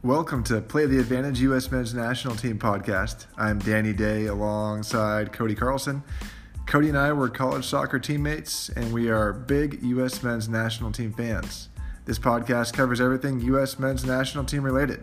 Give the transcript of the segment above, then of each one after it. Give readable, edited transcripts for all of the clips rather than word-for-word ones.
Welcome to Play the Advantage U.S. Men's National Team podcast. I'm Danny Day alongside Cody Carlson. Cody and I were college soccer teammates, and we are big U.S. Men's National Team fans. This podcast covers everything U.S. Men's National Team related.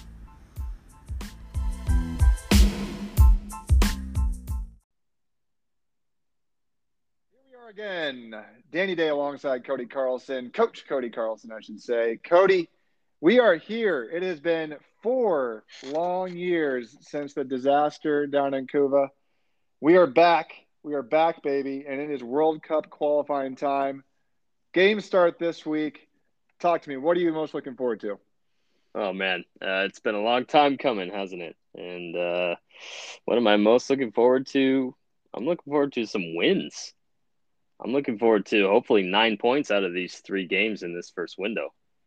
Here we are again. Danny Day alongside Cody Carlson. Coach Cody Carlson, I should say. Cody, we are here. It has been 4 long years since the disaster down in Cuba. We are back. We are back, baby, and it is World Cup qualifying time. Games start this week. Talk to me. What are you most looking forward to? Oh, man. It's been a long time coming, hasn't it? And what am I most looking forward to? I'm looking forward to some wins. I'm looking forward to hopefully 9 points out of these 3 games in this first window.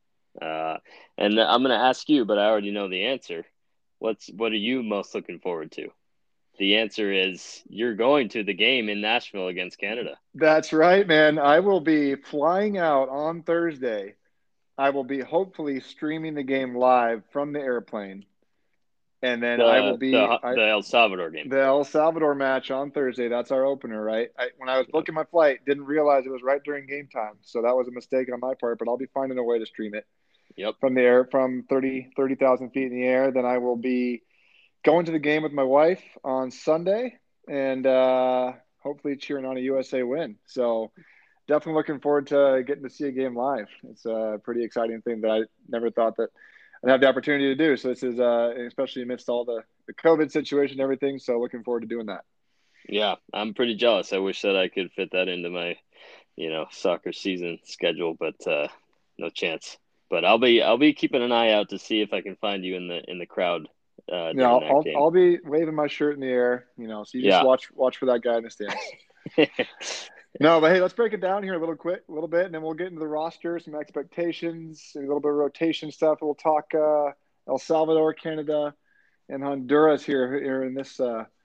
And I'm going to ask you, but I already know the answer. What are you most looking forward to? The answer is you're going to the game in Nashville against Canada. That's right, man. I will be flying out on Thursday. I will be hopefully streaming the game live from the airplane. And then I will be the El Salvador game. The El Salvador match on Thursday. That's our opener, right? When I was booking my flight, didn't realize it was right during game time. So that was a mistake on my part, but I'll be finding a way to stream it. Yep. From the air, from 30,000 feet in the air. Then I will be going to the game with my wife on Sunday and hopefully cheering on a USA win. So definitely looking forward to getting to see a game live. It's a pretty exciting thing that I never thought that I'd have the opportunity to do. So this is especially amidst all the COVID situation and everything. So looking forward to doing that. Yeah, I'm pretty jealous. I wish that I could fit that into my, soccer season schedule, but no chance. But I'll be keeping an eye out to see if I can find you in the crowd. Yeah, I'll be waving my shirt in the air, so you just watch for that guy in the stands. No, but hey, let's break it down here a little bit, and then we'll get into the roster, some expectations, a little bit of rotation stuff. We'll talk El Salvador, Canada, and Honduras here in this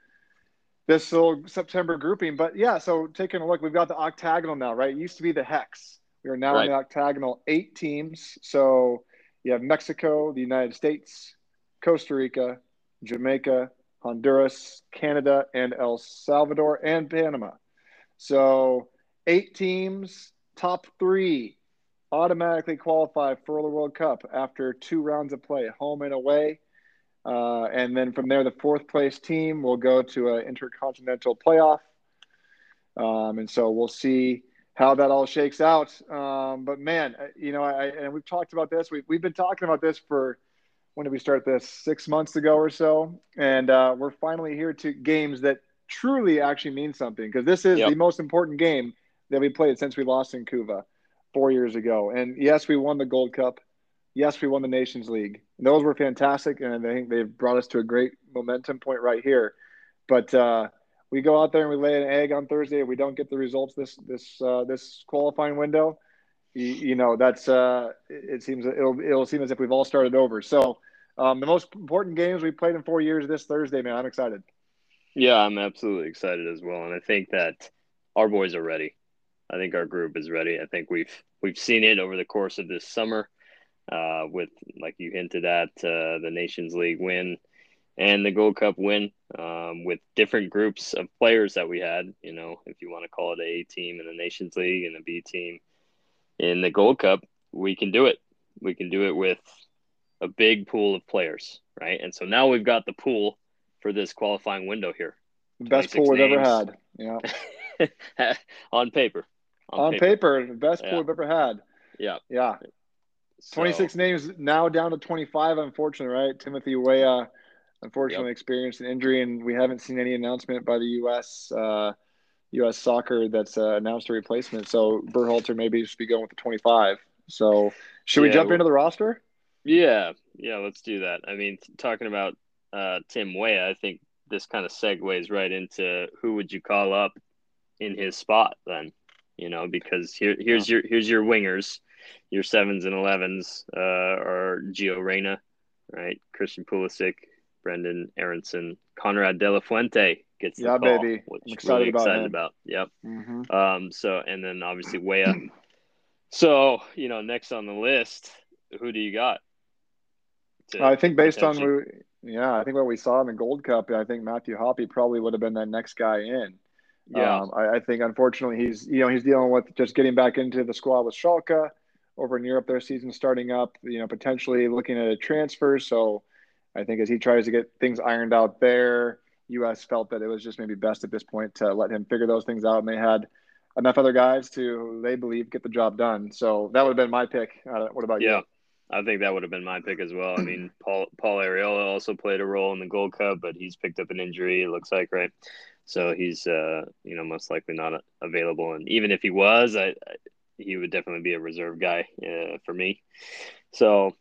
little September grouping. But yeah, so taking a look, we've got the octagonal now, right? It used to be the hex. We are now in the octagonal, 8 teams. So you have Mexico, the United States, Costa Rica, Jamaica, Honduras, Canada, and El Salvador, and Panama. So 8 teams, top 3 automatically qualify for the World Cup after 2 rounds of play, home and away. And then from there, the 4th place team will go to an intercontinental playoff. And so we'll see how that all shakes out. But man, and we've talked about this. We've been talking about this for, when did we start this? 6 months ago or so. And we're finally here to games that truly actually mean something, because this is the most important game that we played since we lost in Cuba 4 years ago. And yes, we won the Gold Cup. Yes, we won the Nations League. And those were fantastic, and I think they've brought us to a great momentum point right here. But we go out there and we lay an egg on Thursday, and we don't get the results this qualifying window. That's it seems it'll seem as if we've all started over. So the most important games we played in 4 years this Thursday, man. I'm excited. Yeah, I'm absolutely excited as well, and I think that our boys are ready. I think our group is ready. I think we've seen it over the course of this summer, with, like you hinted at, the Nations League win and the Gold Cup win, with different groups of players that we had. If you want to call it an A team in the Nations League and a B team in the Gold Cup, we can do it. We can do it with a big pool of players, right? And so now we've got the pool for this qualifying window here. The best pool we've ever had. Yeah. On paper. On paper, the best pool we've ever had. Yeah. Yeah. 26 names, now down to 25, unfortunately, right? Timothy Weah, unfortunately, experienced an injury, and we haven't seen any announcement by the U.S. Soccer that's announced a replacement. So Berhalter maybe should be going with the 25. So should we jump into the roster? Yeah, let's do that. I mean, talking about Tim Weah, I think this kind of segues right into who would you call up in his spot then, because here's your wingers, your 7s and 11s are Gio Reyna, right? Christian Pulisic, Brendan Aronson, Conrad De La Fuente gets the call, baby. which I'm excited really excited about. Yep. Mm-hmm. So, and then obviously Weah. So, next on the list, who do you got? I think based on I think what we saw in the Gold Cup, I think Matthew Hoppe probably would have been that next guy in. Yeah. I think unfortunately he's dealing with just getting back into the squad with Schalke over in Europe. Their season starting up, potentially looking at a transfer. So I think as he tries to get things ironed out there, U.S. felt that it was just maybe best at this point to let him figure those things out. And they had enough other guys to, they believe, get the job done. So that would have been my pick. What about you? I think that would have been my pick as well. I mean, Paul Arriola also played a role in the Gold Cup, but he's picked up an injury, it looks like, right? So he's, most likely not available. And even if he was, he would definitely be a reserve guy for me. So,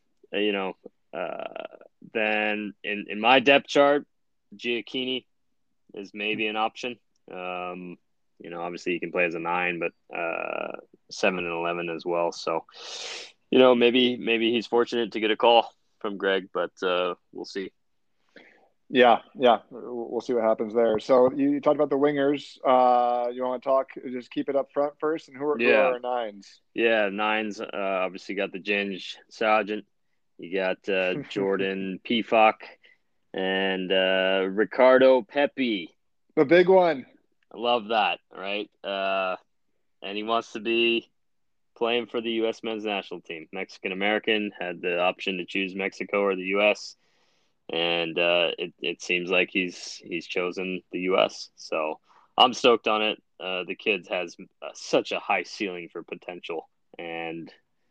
then in my depth chart, Giacchini is maybe an option. Obviously he can play as a 9, but 7 and 11 as well. So, maybe he's fortunate to get a call from Greg, but we'll see. Yeah, we'll see what happens there. So you talked about the wingers. You want to just keep it up front first, and who are our 9s? Yeah, 9s. Obviously got the Ginge Sargent. You got Jordan Pefok and Ricardo Pepi. The big one. I love that, right? And he wants to be playing for the U.S. men's national team. Mexican-American, had the option to choose Mexico or the U.S., and it seems like he's chosen the U.S. So I'm stoked on it. The kid has such a high ceiling for potential, and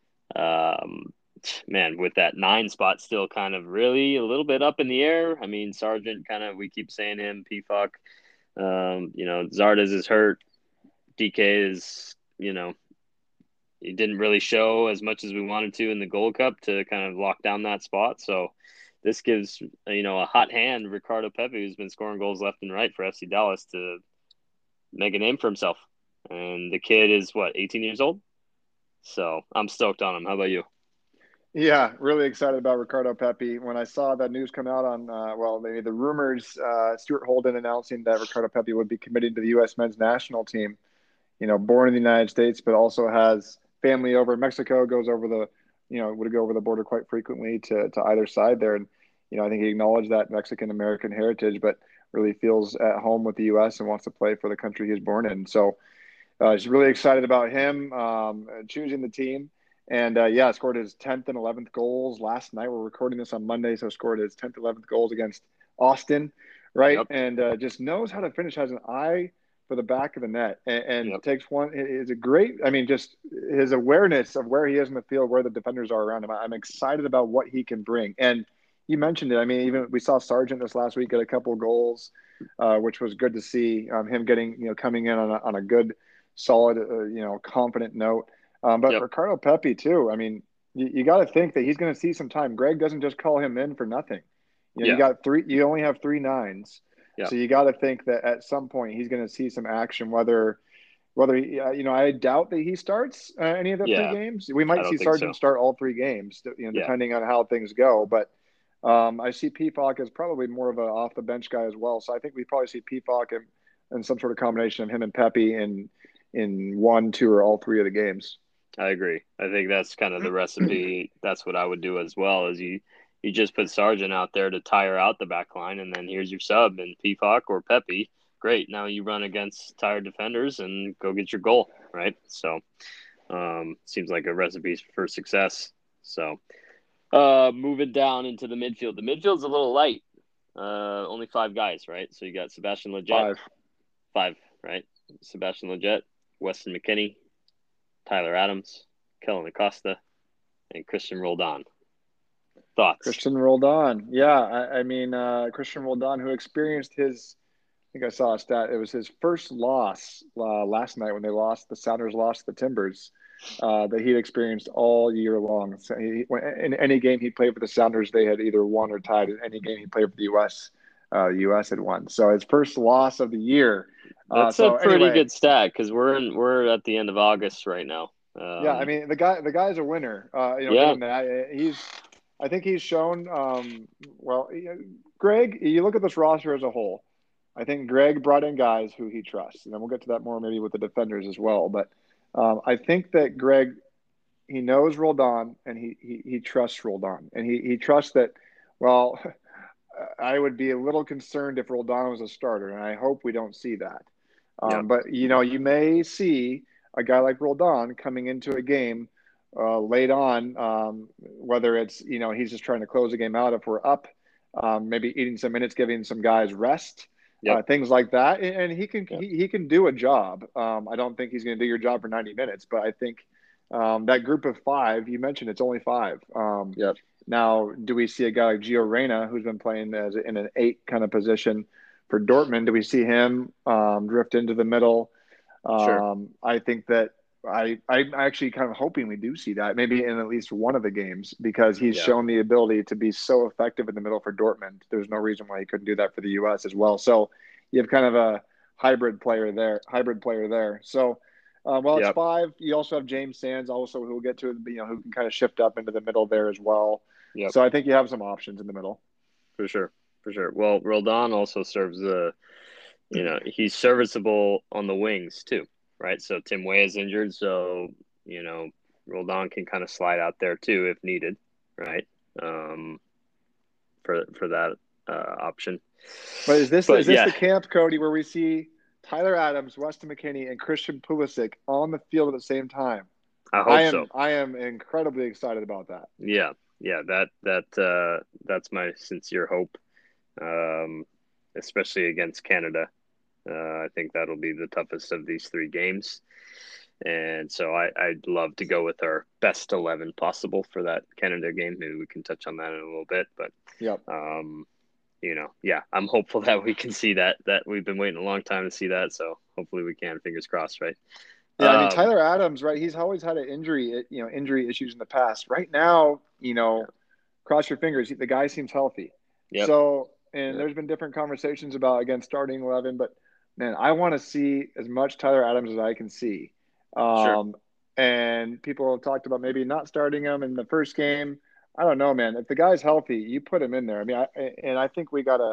man, with that 9 spot still kind of really a little bit up in the air. I mean, Sargent we keep saying him, Pefok. Zardes is hurt. DK is, he didn't really show as much as we wanted to in the Gold Cup to kind of lock down that spot. So this gives, a hot hand, Ricardo Pepi, who's been scoring goals left and right for FC Dallas, to make a name for himself. And the kid is, 18 years old? So I'm stoked on him. How about you? Yeah, really excited about Ricardo Pepi. When I saw that news come out on, maybe the rumors, Stuart Holden announcing that Ricardo Pepi would be committing to the U.S. men's national team, born in the United States, but also has family over in Mexico, would go over the border quite frequently to either side there. And, I think he acknowledged that Mexican-American heritage, but really feels at home with the U.S. and wants to play for the country he was born in. So just really excited about him choosing the team. And, scored his 10th and 11th goals last night. We're recording this on Monday, so scored his 10th, 11th goals against Austin, right? Yep. And just knows how to finish, has an eye for the back of the net, and yep. Takes one. Is a great. I mean, just his awareness of where he is in the field, where the defenders are around him. I'm excited about what he can bring. And you mentioned it. I mean, even we saw Sargent this last week get a couple of goals, which was good to see. Him getting, coming in on a good, solid, confident note. But yep. Ricardo Pepi too. I mean, you got to think that he's going to see some time. Greg doesn't just call him in for nothing. You got 3. You only have 3 9s. Yeah. So you got to think that at some point he's going to see some action. Whether I doubt that he starts any of the 3 games. We might see Sargent start all 3 games, depending on how things go. But I see Pefok as probably more of a off the bench guy as well. So I think we probably see Pefok and some sort of combination of him and Pepi in 1, 2, or all 3 of the games. I agree. I think that's kind of the recipe. That's what I would do as well. Is you just put Sargent out there to tire out the back line, and then here's your sub in Pefok or Pepi. Great. Now you run against tired defenders and go get your goal, right? So seems like a recipe for success. So moving down into the midfield. The midfield's a little light. Only 5 guys, right? So you got Sebastian Lletget. 5, right? Sebastian Lletget, Weston McKennie, Tyler Adams, Kellen Acosta, and Christian Roldan. Thoughts? Christian Roldan. Yeah, I mean, Christian Roldan, who experienced I think I saw a stat. It was his first loss last night when the Sounders lost the Timbers that he'd experienced all year long. So in any game he played for the Sounders, they had either won or tied. In any game he played for the U.S., the U.S. had won. So his first loss of the year. That's a pretty good stat because we're at the end of August right now. I mean the guy's a winner. I think he's shown. Greg, you look at this roster as a whole. I think Greg brought in guys who he trusts, and then we'll get to that more maybe with the defenders as well. But I think that Greg, he knows Roldan, and he trusts Roldan, and he trusts that Well, I would be a little concerned if Roldan was a starter, and I hope we don't see that. Yep. But you may see a guy like Roldan coming into a game late on, whether it's he's just trying to close the game out if we're up, maybe eating some minutes, giving some guys rest, Yep. things like that, and he can do a job. I don't think he's going to do your job for 90 minutes, but I think that group of five you mentioned, it's only five. Yep. Now, do we see a guy like Gio Reyna, who's been playing in an 8 kind of position for Dortmund? Do we see him drift into the middle? Sure. I think that I'm actually kind of hoping we do see that maybe in at least one of the games, because he's Yeah. shown the ability to be so effective in the middle for Dortmund. There's no reason why he couldn't do that for the U.S. as well. So you have kind of a hybrid player there. So it's Yep. 5. You also have James Sands, also, who we'll get to, who can kind of shift up into the middle there as well. Yep. So I think you have some options in the middle. For sure. Well, Roldan also serves he's serviceable on the wings too, right? So Tim Weah is injured, so Roldan can kind of slide out there too if needed, right? For that option. But is this the camp, Cody, where we see Tyler Adams, Weston McKennie, and Christian Pulisic on the field at the same time? I hope so. I am incredibly excited about that. Yeah. That's my sincere hope, especially against Canada. I think that'll be the toughest of these 3 games. And so I'd love to go with our best 11 possible for that Canada game. Maybe we can touch on that in a little bit. But, yep. I'm hopeful that we can see that we've been waiting a long time to see that. So hopefully we can, fingers crossed, right? Yeah, I mean, Tyler Adams, right? He's always had injury issues in the past. Right now, cross your fingers. The guy seems healthy. Yep. So, there's been different conversations about, again, starting 11, but man, I want to see as much Tyler Adams as I can see. Sure. And people have talked about maybe not starting him in the first game. I don't know, man. If the guy's healthy, you put him in there. I mean, I think we gotta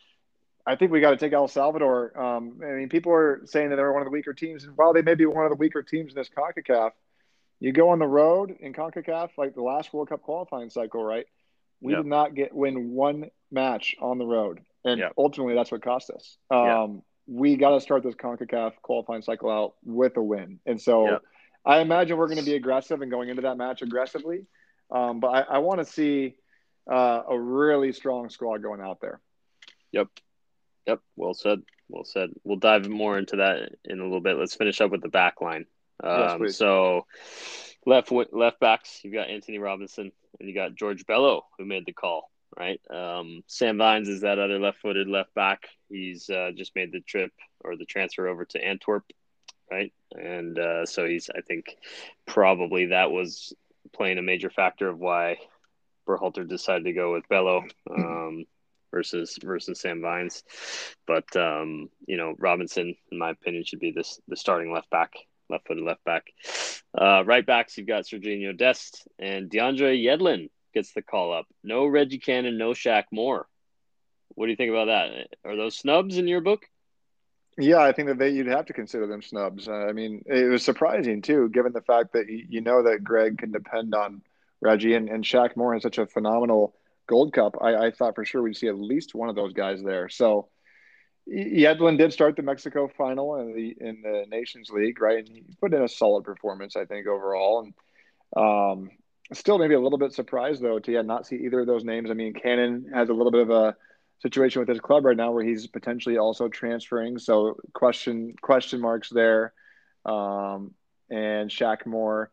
take El Salvador. I mean, people are saying that they're one of the weaker teams, and while they may be one of the weaker teams in this CONCACAF, you go on the road in CONCACAF, like the last World Cup qualifying cycle, right? We did not win one match on the road, and ultimately that's what cost us. We got to start this CONCACAF qualifying cycle out with a win, and so I imagine we're going to be aggressive and going into that match aggressively. But I want to see a really strong squad going out there. Yep. Well said. We'll dive more into that in a little bit. Let's finish up with the back line. Yes, please. So left backs, you've got Anthony Robinson and you got George Bello, who made the call, right? Sam Vines is that other left-footed left back. He's just made the trip or the transfer over to Antwerp, right? And so I think probably that was playing a major factor of why Berhalter decided to go with Bello versus Sam Vines. But Robinson, in my opinion, should be the starting left-footed left back. Right backs, you've got Serginho Dest and DeAndre Yedlin gets the call up. No Reggie Cannon, no Shaq Moore. What do you think about that? Are those snubs in your book? Yeah, I think that you'd have to consider them snubs. I mean, it was surprising too, given the fact that that Greg can depend on Reggie and Shaq Moore has such a phenomenal Gold Cup. I thought for sure we'd see at least one of those guys there. So Yedlin did start the Mexico final in the Nations League, right? And he put in a solid performance, I think, overall. And still maybe a little bit surprised though to not see either of those names. I mean, Cannon has a little bit of a situation with his club right now where he's potentially also transferring. So question marks there. And Shaq Moore,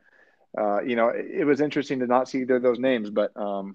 it was interesting to not see either of those names, but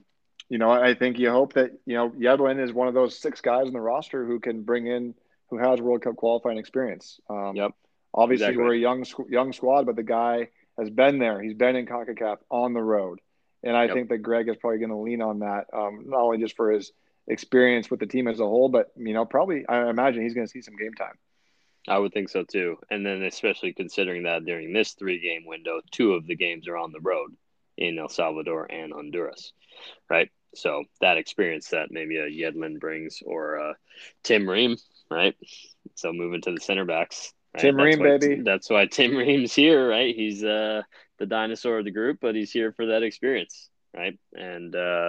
I think you hope that, Yedlin is one of those 6 guys in the roster who can bring in, who has World Cup qualifying experience. Obviously exactly. We're a young squad, but the guy has been there. He's been in CONCACAF on the road. And I think that Greg is probably going to lean on that, not only just for his experience with the team as a whole, but, probably I imagine he's going to see some game time. I would think so too. And then especially considering that during this 3-game window, 2 of the games are on the road in El Salvador and Honduras, right? So that experience that maybe a Yedlin brings or Tim Ream, right? So moving to the center backs. Right? Tim Ream, baby. That's why Tim Ream's here, right? He's the dinosaur of the group, but he's here for that experience, right? And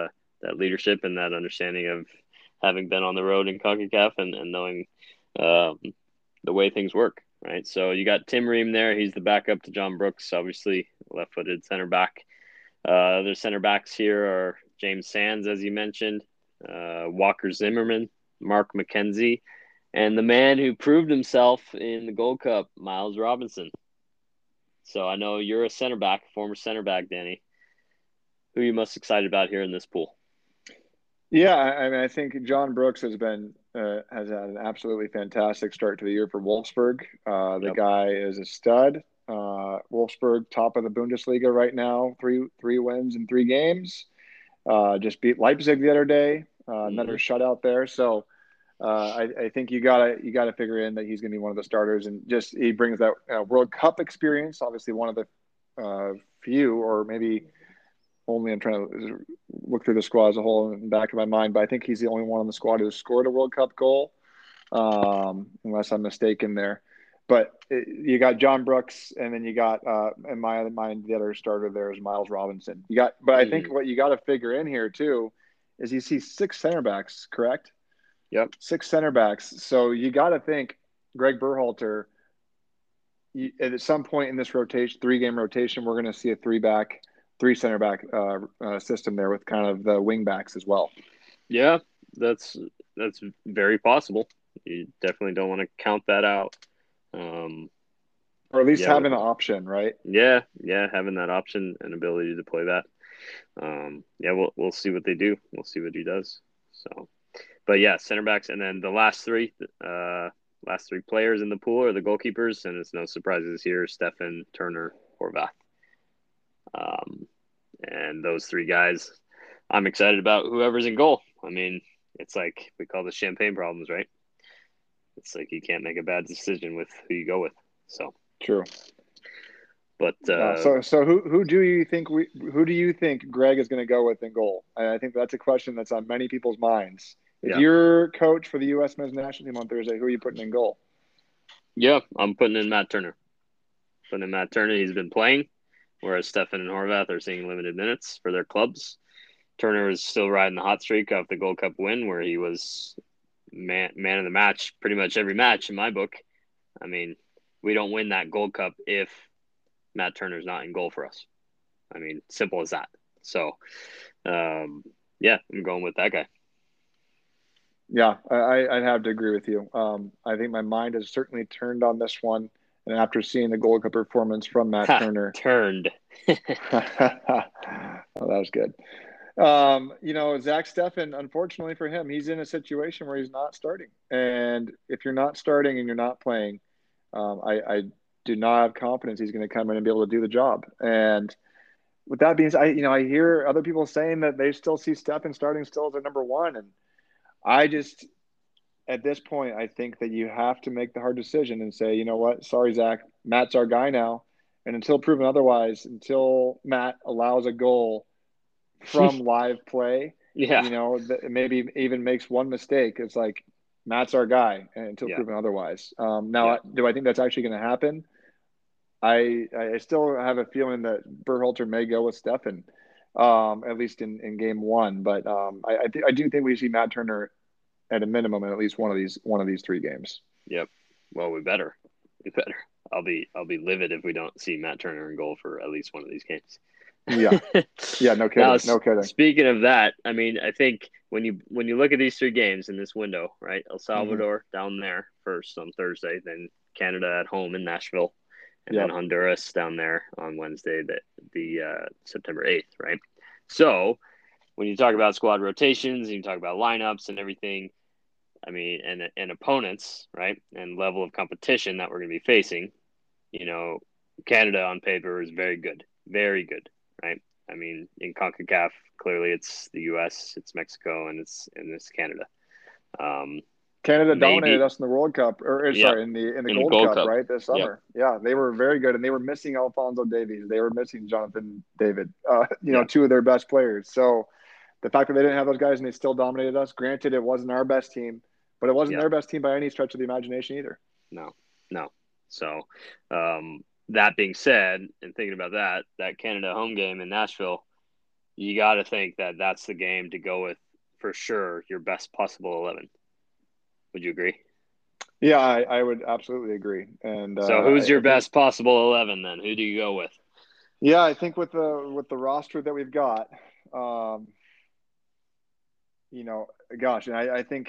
leadership and that understanding of having been on the road in CONCACAF and knowing the way things work, right? So you got Tim Ream there. He's the backup to John Brooks, obviously left-footed center back. Other center backs here are James Sands, as you mentioned, Walker Zimmerman, Mark McKenzie, and the man who proved himself in the Gold Cup, Miles Robinson. So I know you're a center back, former center back, Danny. Who are you most excited about here in this pool? Yeah, I mean, I think John Brooks has had an absolutely fantastic start to the year for Wolfsburg. The guy is a stud. Wolfsburg, top of the Bundesliga right now, three wins in 3 games. Just beat Leipzig the other day. Another shutout there. So I think you gotta figure in that he's going to be one of the starters, and just he brings that World Cup experience. Obviously, one of the few, or maybe only. I'm trying to look through the squad as a whole in the back of my mind, but I think he's the only one on the squad who scored a World Cup goal, unless I'm mistaken there. But you got John Brooks, and then you got in my mind the other starter there is Miles Robinson. But I think what you got to figure in here too is you see 6 center backs, correct? Yep. 6 center backs. So you got to think Greg Berhalter. At some point in this rotation, 3-game rotation, we're going to see a 3 center back system there with kind of the wing backs as well. Yeah, that's very possible. You definitely don't want to count that out. Or at least having an option, right? Yeah, having that option and ability to play that. We'll see what they do. We'll see what he does. So, but yeah, center backs, and then the last three players in the pool are the goalkeepers, and it's no surprises here: Steffen, Turner, Horvath. And those 3 guys, I'm excited about whoever's in goal. I mean, it's like we call this champagne problems, right? It's like you can't make a bad decision with who you go with. So true. But so who do you think Greg is going to go with in goal? I think that's a question that's on many people's minds. If you're coach for the U.S. men's national team on Thursday, who are you putting in goal? Yeah, I'm putting in Matt Turner. He's been playing, whereas Steffen and Horvath are seeing limited minutes for their clubs. Turner is still riding the hot streak off the Gold Cup win, where he was man of the match pretty much every match in my book. I mean, we don't win that Gold Cup if Matt Turner's not in goal for us. I mean, simple as that. So, I'm going with that guy. Yeah, I'd have to agree with you. I think my mind has certainly turned on this one. And after seeing the Gold Cup performance from Matt Turner. Turned. Oh, that was good. Zach Steffen, unfortunately for him, he's in a situation where he's not starting. And if you're not starting and you're not playing, I do not have confidence he's going to come in and be able to do the job. And with that being said, I hear other people saying that they still see Steffen starting still as their number 1. And I just, at this point, I think that you have to make the hard decision and say, you know what, sorry, Zach, Matt's our guy now. And until proven otherwise, until Matt allows a goal from live play, maybe even makes one mistake, it's like, Matt's our guy until proven otherwise. Do I think that's actually going to happen? I still have a feeling that Berhalter may go with Steffen, at least in game 1. But I do think we see Matt Turner at a minimum in at least one of these 3 games. Yep. Well, we better. I'll be livid if we don't see Matt Turner in goal for at least one of these games. Yeah. No kidding. Now, no kidding. Speaking of that, I mean, I think when you look at these 3 games in this window, right? El Salvador down there first on Thursday, then Canada at home in Nashville, and then Honduras down there on Wednesday, the September 8th, right? So when you talk about squad rotations, and you talk about lineups and everything, I mean, and opponents, right, and level of competition that we're going to be facing, Canada on paper is very good, right? I mean, in CONCACAF, clearly it's the U.S., it's Mexico, and it's Canada. Canada dominated us in the World Cup, in the Gold Cup, right, this summer. Yep. Yeah, they were very good, and they were missing Alphonso Davies. They were missing Jonathan David, 2 of their best players. So the fact that they didn't have those guys and they still dominated us, granted, it wasn't our best team, but it wasn't their best team by any stretch of the imagination either. No. So that being said, and thinking about that Canada home game in Nashville, you got to think that that's the game to go with for sure. Your best possible 11. Would you agree? Yeah, I would absolutely agree. And so, who's your I think, best possible 11 then? Who do you go with? yeah, I think with the roster that we've got, gosh, and I think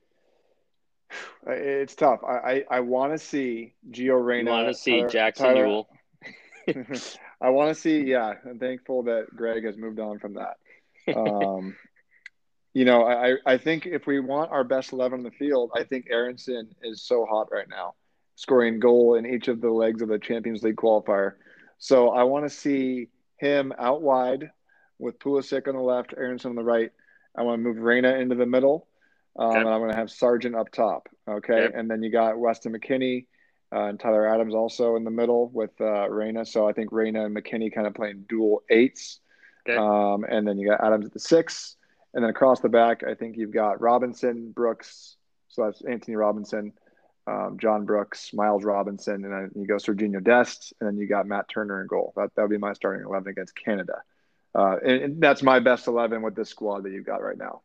it's tough. I want to see Gio You want Reyna, to see Jackson Tyler. Ewell? I want to see. Yeah, I'm thankful that Greg has moved on from that. Um, I think if we want our best 11 on the field, I think Aronson is so hot right now, scoring goal in each of the legs of the Champions League qualifier. So I want to see him out wide with Pulisic on the left, Aronson on the right. I want to move Reyna into the middle, Okay. and I'm going to have Sargent up top. Okay, Okay. and then you got Weston McKennie and Tyler Adams also in the middle with Reyna. So I think Reyna and McKennie kind of playing dual eights. Okay. And then you got Adams at the 6. And then across the back, I think you've got Robinson, Brooks. So that's Anthony Robinson, John Brooks, Miles Robinson, and then you go Serginho Dest, and then you got Matt Turner in goal. That would be my starting 11 against Canada. And that's my best 11 with this squad that you've got right now.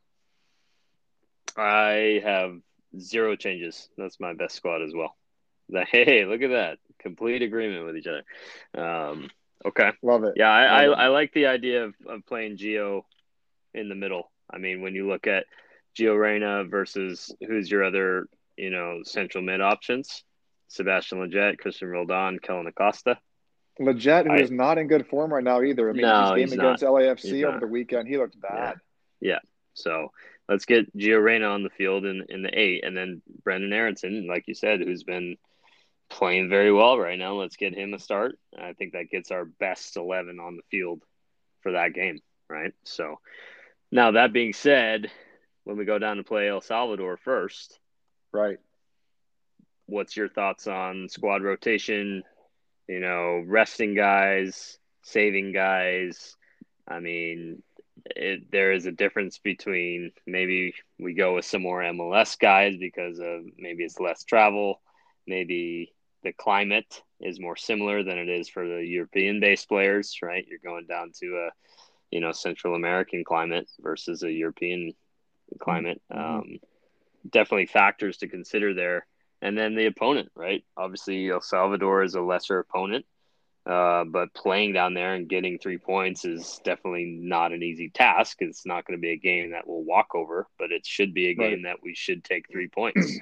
I have 0 changes. That's my best squad as well. Hey, look at that. Complete agreement with each other. Okay. Love it. Yeah, I like the idea of playing Gio in the middle. I mean, when you look at Gio Reyna versus who's your other, central mid options, Sebastian Lletget, Christian Roldan, Kellen Acosta. Lletget, who is not in good form right now either. I mean, his No, game he's not. against LAFC He's over not. the weekend, he looked bad. Yeah. So let's get Gio Reyna on the field in the 8, and then Brenden Aaronson, like you said, who's been playing very well right now. Let's get him a start. I think that gets our best 11 on the field for that game, right? So now that being said, when we go down to play El Salvador first, right? What's your thoughts on squad rotation? Resting guys, saving guys. I mean, there is a difference between maybe we go with some more MLS guys because of maybe it's less travel, maybe the climate is more similar than it is for the European-based players, right? You're going down to a Central American climate versus a European climate. Mm-hmm. Definitely factors to consider there. And then the opponent, right? Obviously, El Salvador is a lesser opponent, but playing down there and getting 3 points is definitely not an easy task. It's not going to be a game that we'll walk over, but it should be a game that we should take 3 points.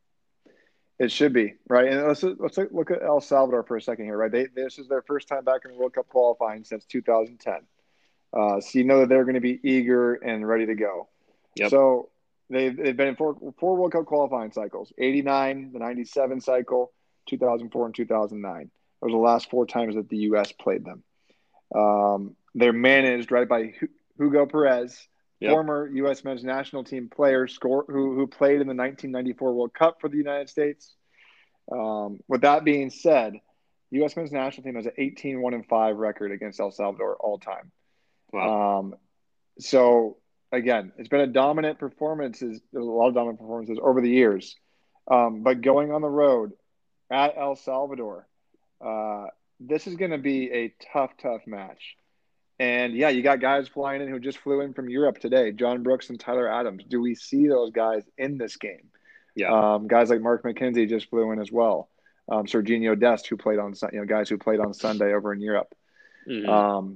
It should be, right? And let's look at El Salvador for a second here, right? This is their first time back in World Cup qualifying since 2010. So you know that they're going to be eager and ready to go. Yep. So they've been in four World Cup qualifying cycles: 89, the 97 cycle, 2004, and 2009. Those are the last 4 times that the U.S. played them. They're managed right by Hugo Perez, former U.S. men's national team player, who played in the 1994 World Cup for the United States. With that being said, U.S. men's national team has an 18-1-5 record against El Salvador all time. Wow. So again, it's been a dominant performances. There's a lot of dominant performances over the years, but going on the road at El Salvador, this is going to be a tough match. And yeah, you got guys flying in who just flew in from Europe today, John Brooks and Tyler Adams. Do we see those guys in this game? Yeah. Guys like Mark McKenzie just flew in as well. Serginho Dest, who played on, guys who played on Sunday over in Europe. Mm-hmm.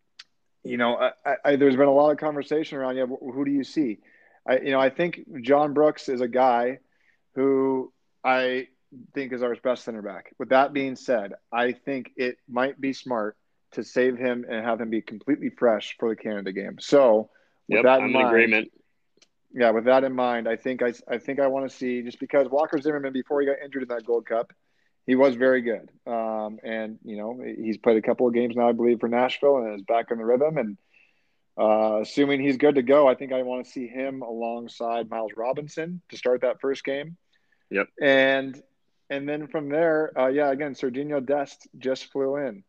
There's been a lot of conversation around, who do you see? I think John Brooks is a guy who I think is our best center back. With that being said, I think it might be smart to save him and have him be completely fresh for the Canada game. So with that in mind, agreement. Yeah, with that in mind, I think I want to see, just because Walker Zimmerman, before he got injured in that Gold Cup, he was very good. And he's played a couple of games now, I believe, for Nashville, and is back in the rhythm. And assuming he's good to go, I think I want to see him alongside Miles Robinson to start that first game. Yep. And then from there, again, Serginho Dest just flew in.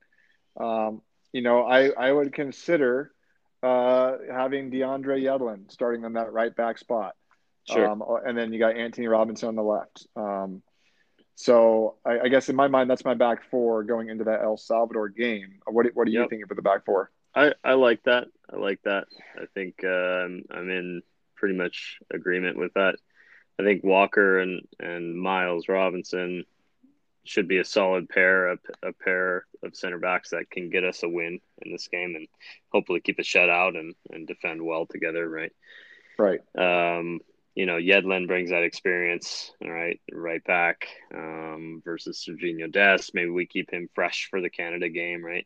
I would consider having DeAndre Yedlin starting on that right back spot. Sure. And then you got Anthony Robinson on the left. So I guess in my mind, that's my back 4 going into that El Salvador game. What are you thinking for the back 4? I like that. I like that. I think I'm in pretty much agreement with that. I think Walker and Miles Robinson should be a solid pair, a pair of center backs that can get us a win in this game and hopefully keep a shutout and defend well together, right? Right. Yedlin brings that experience, all right back versus Serginho Dest. Maybe we keep him fresh for the Canada game, right?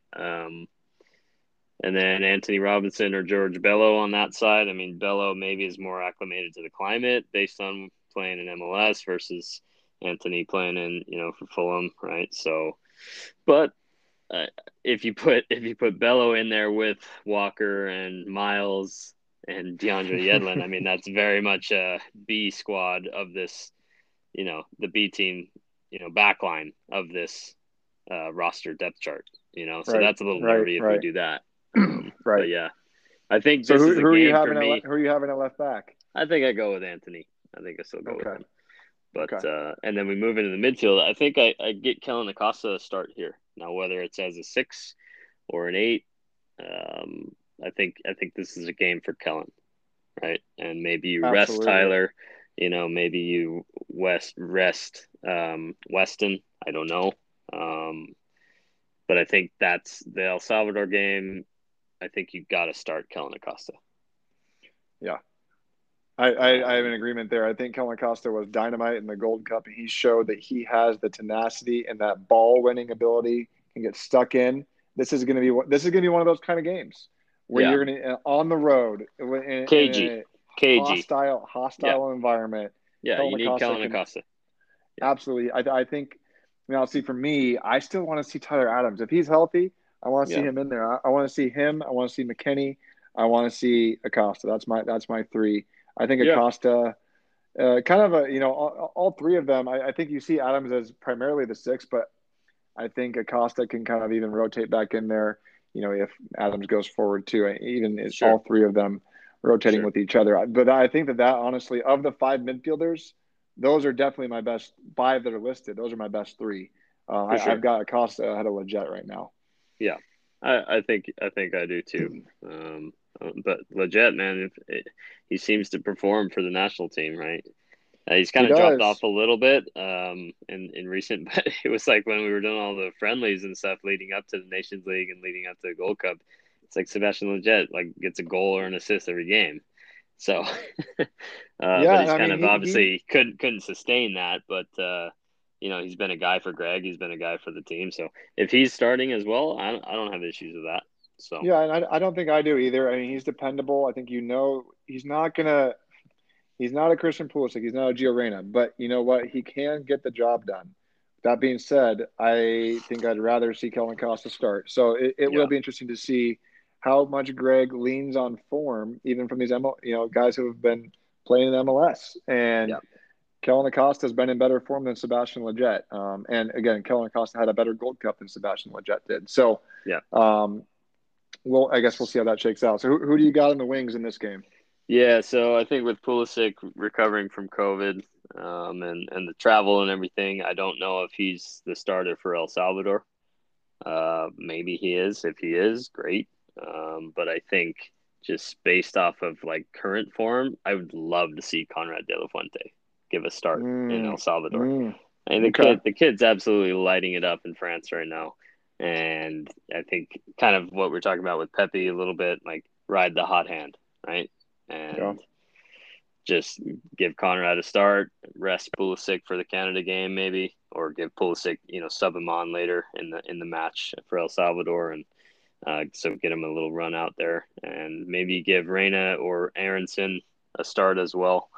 And then Anthony Robinson or George Bello on that side. I mean, Bello maybe is more acclimated to the climate based on playing in MLS versus Anthony playing in, for Fulham, right? So, but if you put Bello in there with Walker and Miles and DeAndre Yedlin, I mean, that's very much a B squad of this, the B team, backline of this roster depth chart, so that's a little nervy if we do that. Right. But yeah, I think so this is a game for me. Who are you having at left back? I think I go with Anthony. I think I still go with him. But and then we move into the midfield. I think I get Kellen Acosta to start here. Now, whether it's as a 6 or an 8, I think this is a game for Kellen, right? And maybe you rest Tyler. Maybe you rest Weston. I don't know. But I think that's the El Salvador game. I think you got to start Kellen Acosta. Yeah. I have an agreement there. I think Kellen Acosta was dynamite in the Gold Cup, and he showed that he has the tenacity and that ball-winning ability, can get stuck in. This is going to be one of those kind of games where you're going to on the road in a hostile environment. Yeah, you need Kellen Acosta. Yeah. Absolutely. I think. See, for me, I still want to see Tyler Adams. If he's healthy, I want to see him in there. I want to see him. I want to see McKennie. I want to see Acosta. That's my 3. I think Acosta, kind of all 3 of them. I think you see Adams as primarily the 6, but I think Acosta can kind of even rotate back in there. If Adams goes forward too, even all 3 of them rotating with each other. But I think that honestly, of the 5 midfielders, those are definitely my best 5 that are listed. Those are my best 3. I've got Acosta ahead of Lletget right now. Yeah, I think I do too. But Lletget, man, he seems to perform for the national team, right? He's kind of dropped off a little bit in recent, but it was like when we were doing all the friendlies and stuff leading up to the Nations League and leading up to the Gold Cup. It's like Sebastian Lletget gets a goal or an assist every game. So, but he's obviously couldn't sustain that. But he's been a guy for Greg. He's been a guy for the team. So if he's starting as well, I don't have issues with that. So yeah, and I don't think I do either. I mean, he's dependable. I think he's not a Christian Pulisic. He's not a Gio Reyna. But you know what? He can get the job done. That being said, I think I'd rather see Kellen Acosta start. So it will be interesting to see how much Greg leans on form, even from these guys who have been playing in MLS. And Kellen Acosta has been in better form than Sebastian Lletget. And again, Kellen Acosta had a better Gold Cup than Sebastian Lletget did. So I guess we'll see how that shakes out. So who do you got in the wings in this game? Yeah, so I think with Pulisic recovering from COVID and the travel and everything, I don't know if he's the starter for El Salvador. Maybe he is. If he is, great. But I think just based off of current form, I would love to see Conrad De La Fuente give a start in El Salvador. And the kid's absolutely lighting it up in France right now. And I think kind of what we're talking about with Pepe a little bit, ride the hot hand, right? And just give Conrad a start, rest Pulisic for the Canada game maybe, or give Pulisic, sub him on later in the match for El Salvador, and so get him a little run out there, and maybe give Reyna or Aronson a start as well.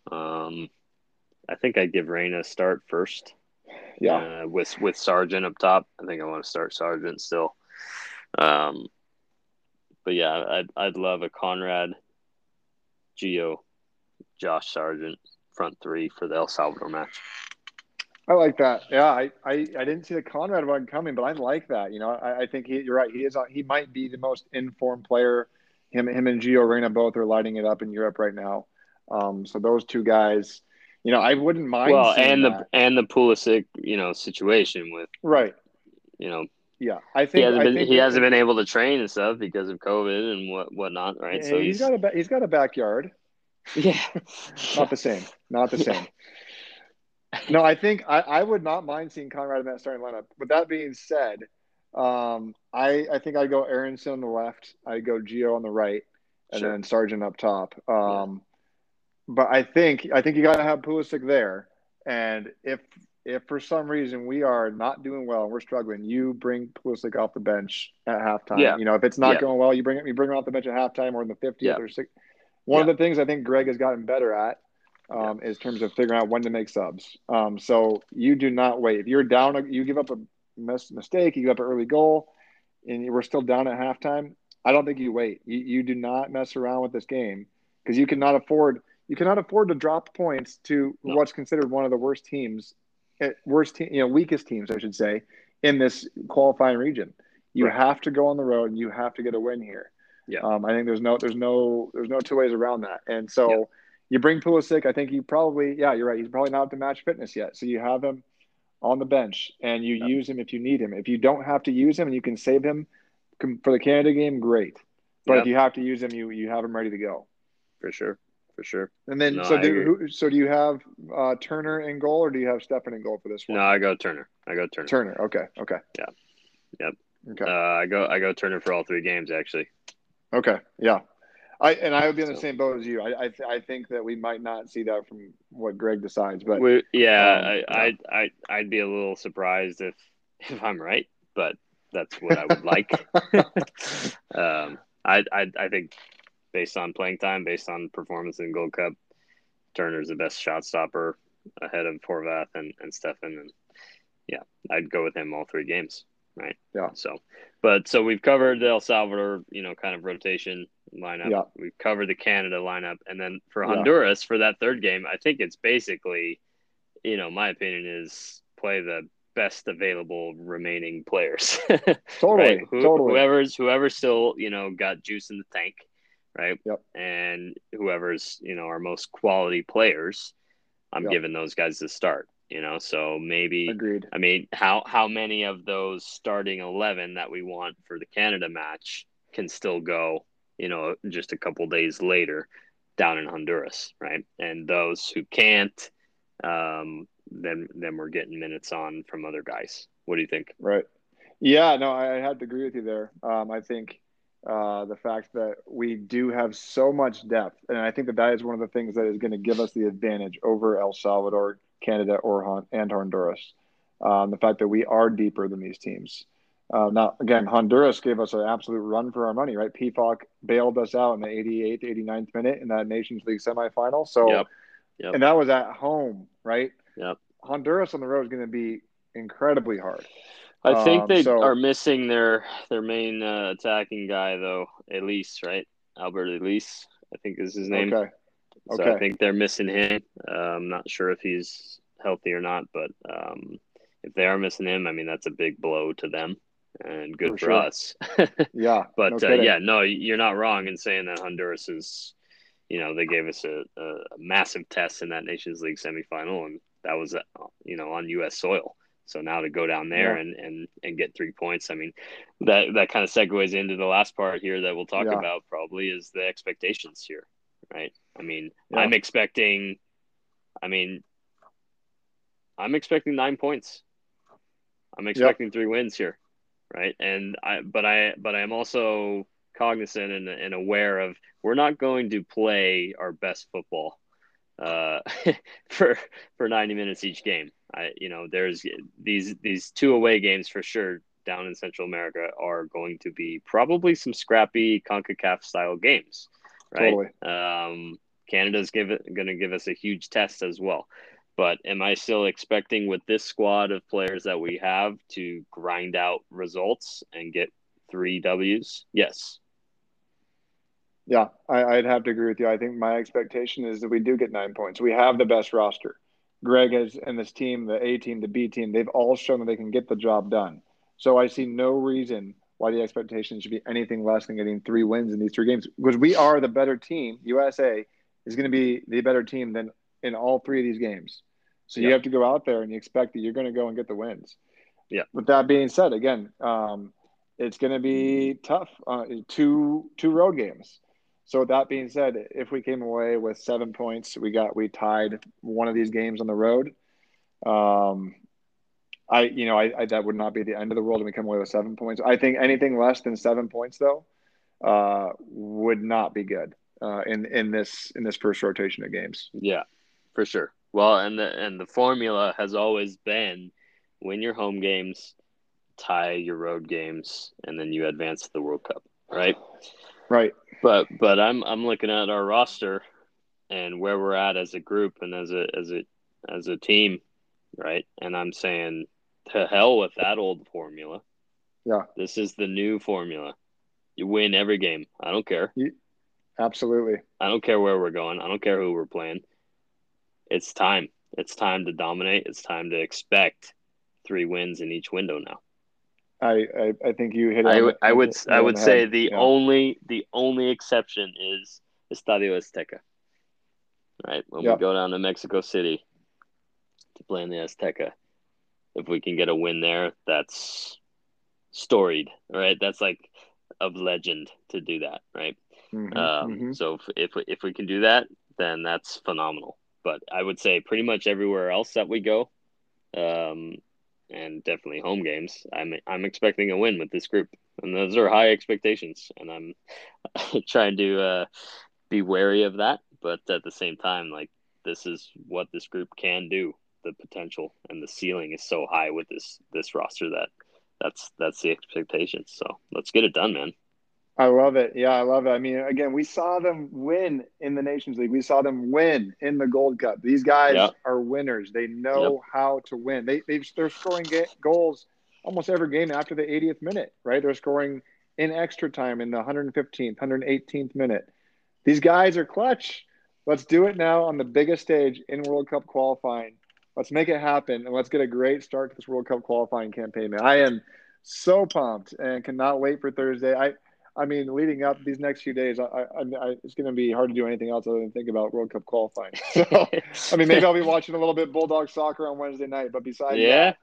I think I'd give Reyna a start first. Yeah. With Sargent up top. I think I want to start Sargent still. But yeah, I'd love a Conrad, Gio, Josh Sargent front 3 for the El Salvador match. I like that. Yeah, I didn't see the Conrad one coming, but I like that. I think you're right. He might be the most informed player. Him and Gio Reyna both are lighting it up in Europe right now. So those 2 guys, I wouldn't mind. Well, and the Pulisic, situation with Yeah, I think he hasn't been able to train and stuff because of COVID and whatnot, right? So he's got a backyard. Yeah, not the same. Not the same. No, I think I would not mind seeing Conrad in that starting lineup. With that being said, I think I'd go Aronson on the left, I'd go Gio on the right, and then Sargent up top. But I think you got to have Pulisic there, and if for some reason we are not doing well and we're struggling, you bring Pulisic off the bench at halftime. Yeah. You know, if it's not going well, you bring him off the bench at halftime or in the 50th or 60th. One of the things I think Greg has gotten better at is in terms of figuring out when to make subs. So you do not wait. If you're down, you give up a mistake, you give up an early goal, and we're still down at halftime. I don't think you wait. You do not mess around with this game because you cannot afford to drop points to what's considered one of the weakest teams, I should say, in this qualifying region. You have to go on the road and you have to get a win here. Yeah. I think there's no two ways around that. And so you bring Pulisic. I think you're right. He's probably not up to match fitness yet. So you have him on the bench and you use him if you need him. If you don't have to use him and you can save him for the Canada game, great. But if you have to use him, you have him ready to go. For sure. And then, do you have Turner in goal or do you have Steffen in goal for this one? No, I go Turner. Turner. Okay. Yeah. Yep. Okay. I go Turner for all 3 games actually. Okay. Yeah. I would be in the same boat as you. I think that we might not see that from what Greg decides, but I'd be a little surprised if I'm right, but that's what I would like. I think based on playing time, based on performance in Gold Cup, Turner's the best shot stopper ahead of Horvath and Steffen, and I'd go with him all 3 games. Right. Yeah. So we've covered the El Salvador, kind of rotation lineup. Yeah. We've covered the Canada lineup, and then for Honduras for that 3rd game, I think it's basically, my opinion is play the best available remaining players. Totally. Right? Totally. Whoever's still, got juice in the tank, right? Yep. And whoever's, our most quality players, I'm giving those guys the start. So maybe, agreed. I mean, how many of those starting 11 that we want for the Canada match can still go, just a couple days later down in Honduras, right? And those who can't, then we're getting minutes on from other guys. What do you think? Right. Yeah, no, I have to agree with you there. I think the fact that we do have so much depth, and I think that is one of the things that is going to give us the advantage over El Salvador, Canada, and Honduras. The fact that we are deeper than these teams. Now, again, Honduras gave us an absolute run for our money, right? PFOC bailed us out in the 88th, 89th minute in that Nations League semifinal. So, and that was at home, right? Yep. Honduras on the road is going to be incredibly hard. I think they are missing their main attacking guy, though. Elise, right? Albert Elise, I think is his name. Okay. So I think they're missing him. I'm not sure if he's healthy or not, but if they are missing him, I mean, that's a big blow to them and good for us. Yeah. But, no, you're not wrong in saying that Honduras is, they gave us a massive test in that Nations League semifinal, and that was, on U.S. soil. So now to go down there and get 3 points, I mean, that kind of segues into the last part here that we'll talk about probably is the expectations here, right? I mean, I'm expecting 9 points. I'm expecting 3 wins here, right? And but I'm also cognizant and aware of we're not going to play our best football for 90 minutes each game. There's these 2 away games for sure down in Central America are going to be probably some scrappy CONCACAF style games, right? Totally. Canada's going to give us a huge test as well. But am I still expecting with this squad of players that we have to grind out results and get 3 W's? Yes. Yeah, I'd have to agree with you. I think my expectation is that we do get 9 points. We have the best roster. Greg has, and this team, the A team, the B team, they've all shown that they can get the job done. So I see no reason why the expectation should be anything less than getting 3 wins in these 3 games. Because we are the better team. USA is going to be the better team than in all 3 of these games. So you have to go out there and you expect that you're going to go and get the wins. Yeah. With that being said, again, it's going to be tough. Two road games. So with that being said, if we came away with 7 points, we tied one of these games on the road. I that would not be the end of the world, and we come away with 7 points. I think anything less than 7 points, though, would not be good in this first rotation of games. Yeah, for sure. Well, and the formula has always been win your home games, tie your road games, and then you advance to the World Cup, right? Right. But I'm looking at our roster and where we're at as a group and as a team, right? And I'm saying to hell with that old formula. Yeah. This is the new formula. You win every game. I don't care. Absolutely. I don't care where we're going. I don't care who we're playing. It's time. It's time to dominate. It's time to expect 3 wins in each window now. I think you hit it. I would say the yeah. only exception is Estadio Azteca. Right? When we go down to Mexico City to play in the Azteca, if we can get a win there, that's storied, right? That's like of legend to do that, right? So if we can do that, then that's phenomenal. But I would say pretty much everywhere else that we go, and definitely home games, I'm expecting a win with this group, and those are high expectations, and I'm trying to be wary of that. But at the same time, like, this is what this group can do. The potential and the ceiling is so high with this roster that's the expectations. So let's get it done, man. I love it. Yeah, I love it. I mean, again, we saw them win in the Nations League. We saw them win in the Gold Cup. These guys are winners. They know how to win. They're scoring goals almost every game after the 80th minute, right? They're scoring in extra time in the 115th, 118th minute. These guys are clutch. Let's do it now on the biggest stage in World Cup qualifying. Let's make it happen, and let's get a great start to this World Cup qualifying campaign, man. I am so pumped and cannot wait for Thursday. I mean, leading up these next few days, it's going to be hard to do anything else other than think about World Cup qualifying. So, I mean, maybe I'll be watching a little bit Bulldog soccer on Wednesday night, but besides that,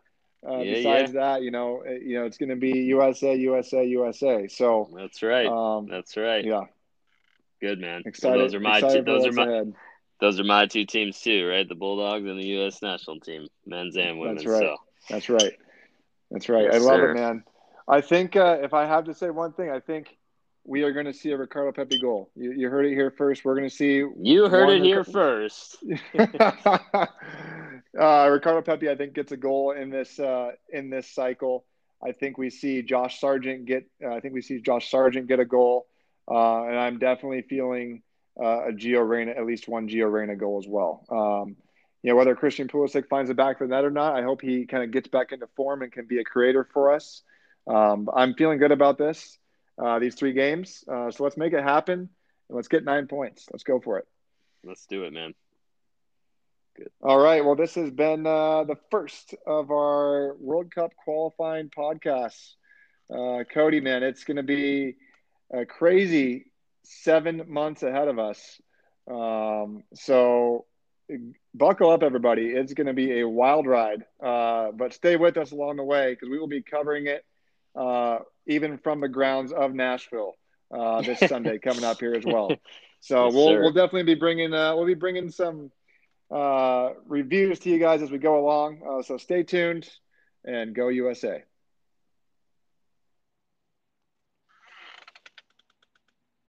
it's going to be USA, USA, USA. So that's right. That's right. Yeah, good, man. Excited. Well, those are my two. Those are my two teams too, right? The Bulldogs and the U.S. national team, men's and women's. That's right. So. That's right. That's right. Yes, I love it, man. I think if I have to say one thing, I think we are going to see a Ricardo Pepi goal. You heard it here first. We're going to see. You heard it here first. Ricardo Pepi, I think, gets a goal in this cycle. I think we see Josh Sargent get. A goal, and I'm definitely feeling a Gio Reyna, at least one Gio Reyna goal as well. Whether Christian Pulisic finds the back of the net or not, I hope he kind of gets back into form and can be a creator for us. I'm feeling good about these 3 games. So let's make it happen, and let's get 9 points. Let's go for it. Let's do it, man. Good. All right. Well, this has been the first of our World Cup qualifying podcasts. Cody, man, it's going to be a crazy 7 months ahead of us. So buckle up, everybody. It's going to be a wild ride, but stay with us along the way because we will be covering it even from the grounds of Nashville this Sunday coming up here as well. So yes, we'll definitely be bringing some reviews to you guys as we go along. So stay tuned and go USA.